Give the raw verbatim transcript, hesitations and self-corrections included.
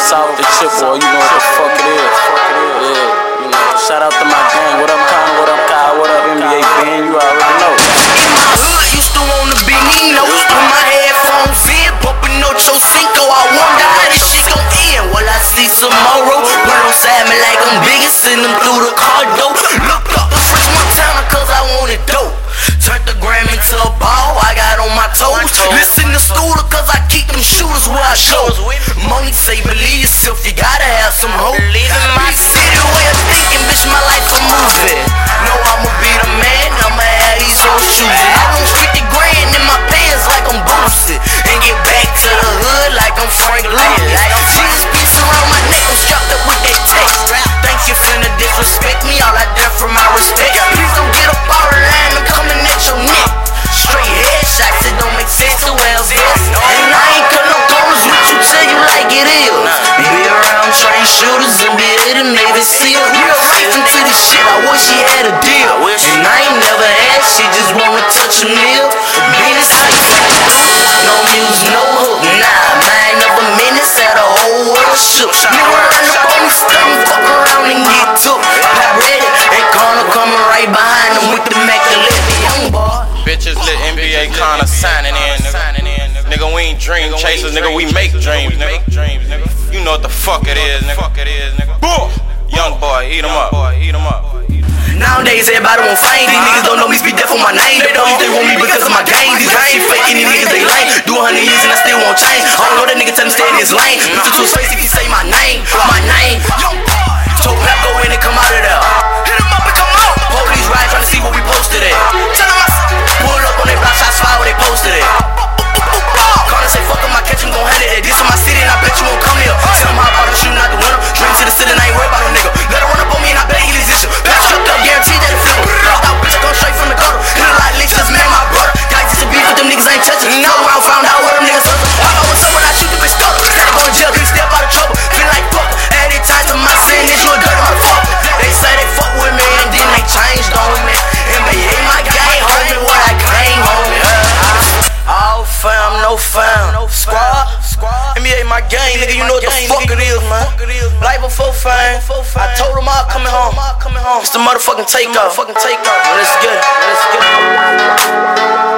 South the chip, boy, you know what the fuck it is. Yeah, you know. Shout out to my gang. What up, Connor? What up, Kyle? What up, N B A fan? You already know. In my hood, used to wanna be Nino. Put my headphones in, bumping Ocho Cinco. I wonder how this shit gon' end. Will I see tomorrow? Put on side me like I'm big and send them through the car door. Look up the French Montana cause I wanted dope. Turned the gram into a ball, I got on my toes. Listen to Scooter cause I keep them shooters where I go. Money say believe yourself, you gotta have some hope. Living my city way of thinking, bitch, my life a movie. Know I'ma be the man, I'ma have these old shoes. And I want fifty grand in my pants like I'm Boosie. And get back to the hood like I'm Frank Lucas. Jesus piece around my neck, I'm strapped up with that text. Think you finna disrespect me, all I dare for my respect. Please don't get up out of line, I'm coming at your neck. Straight headshots, it don't make sense, so else this. And I ain't cut no corners with you, tell you like it is. Be around trained shooters and be in the Navy SEAL. Real life into this shit, I wish she had a deal. And I ain't never had, she just wanna touch a meal. Being safe, no music, no hook, nah. Mind of a menace, had a whole world shook. Nigga run up on me, stunning, fuck around and get took. Pop ready, and Connor coming right behind him with the Mac eleven, young boy. Bitches lit N B A Connor signing in, nigga. Nigga, we ain't dream chasers, nigga. We make dreams, nigga. You know what the fuck it is, nigga. Boom! Young boy, eat 'em up. Eat 'em up. Nowadays, everybody want fame. These niggas don't know me, speak death on my name. They don't they want me because of my game. These rap shit fake, any niggas they lame. Do a hundred years and I still won't change. I don't know that nigga tell him stay in his lane. Mister Two Face if he say my name, my name. Young boy, told Pep go in and come out of there. Hit him up and come out. Police ride trying to see what we posted at. Tell him I pull up on they block shots fire where they posted at. Connor say fuck him, I catch him gon' hand it at. This is my city and I bet you won't come here. Tell him hop out and shooting out the window. Dream to the ceiling, I ain't worried about no nigga. Let her run up on me and I bet he listen. Pass chucked up, guaranteed that it flip him. Locked out, bitch, I come straight from the gutter. Hit a lot of licks, cause man, my brother. Guys used to beef with them niggas, ain't touching. Now around, found out where them niggas hustle. I know what's up when I shoot the bitch stutter. Step on jail, can't step out of trouble. Feel like fuck. Added time to my sin, this you a dirty motherfucker. They say they fuck with me and then they changed on me. N B A my gang, homie, what I claim, homie. All fam, no fam. Squad, N B A my gang, nigga, you know what the fuck it is, man. Life before fame. I told them all coming home. It's the motherfucking takeoff. Let's get it. Let's get it.